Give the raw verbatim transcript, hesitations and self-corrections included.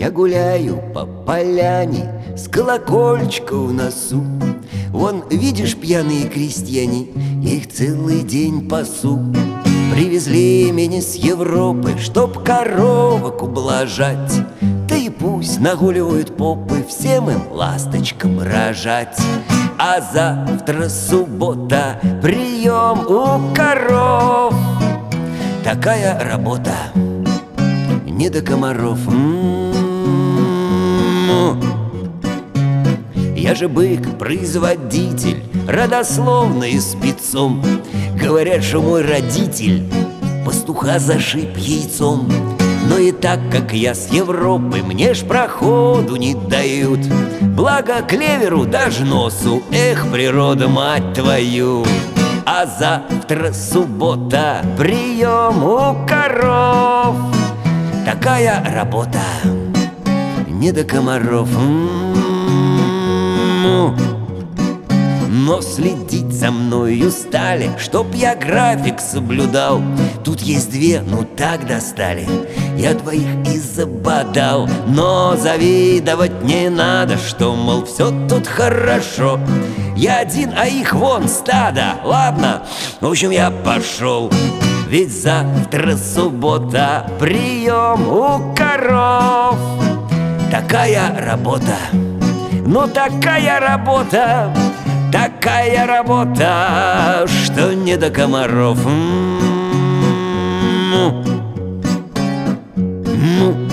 Я гуляю по поляне с колокольчиком в носу. Вон, видишь, пьяные крестьяне, я их целый день пасу. Привезли меня с Европы, чтоб коровок ублажать. Да и пусть нагуливают попы, всем им ласточкам рожать. А завтра суббота, прием у коров. Такая работа, не до комаров. М-м-м. Я же бык, производитель, родословный спецом. Говорят, что мой родитель пастуха зашиб яйцом. Но и так как я с Европы, мне ж проходу не дают. Благо клеверу даже носу, эх, природа, мать твою. А завтра суббота, прием у коров. Такая работа, не до комаров. М-м-м. Но следить за мною стали, чтоб я график соблюдал. Тут есть две, ну так достали, я двоих и забодал. Но завидовать не надо, что, мол, все тут хорошо. Я один, а их вон стадо. Ладно, в общем, я пошел. Ведь завтра суббота, прием у коров. Такая работа, ну такая работа, такая работа, что не до комаров. М-м-м.